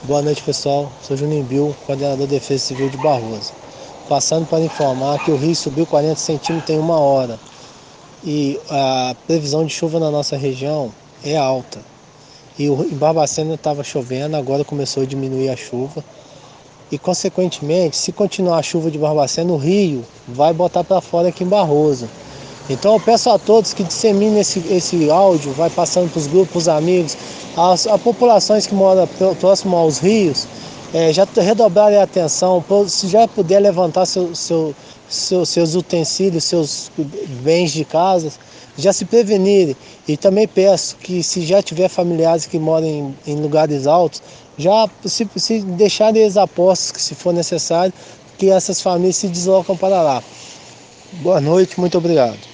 Boa noite, pessoal. Sou Juninho Bill, coordenador de Defesa Civil de Barroso. Passando para informar que o rio subiu 40 centímetros em 1 hora e a previsão de chuva na nossa região é alta. Em Barbacena estava chovendo, agora começou a diminuir a chuva. E, consequentemente, se continuar a chuva de Barbacena, o rio vai botar para fora aqui em Barroso. Então eu peço a todos que disseminem esse áudio, vai passando para os grupos, para os amigos, as populações que moram próximo aos rios, já redobrarem a atenção, se já puder levantar seus utensílios, seus bens de casa, já se prevenirem. E também peço que, se já tiver familiares que moram em lugares altos, já se deixarem eles a postos, que se for necessário, que essas famílias se deslocam para lá. Boa noite, muito obrigado.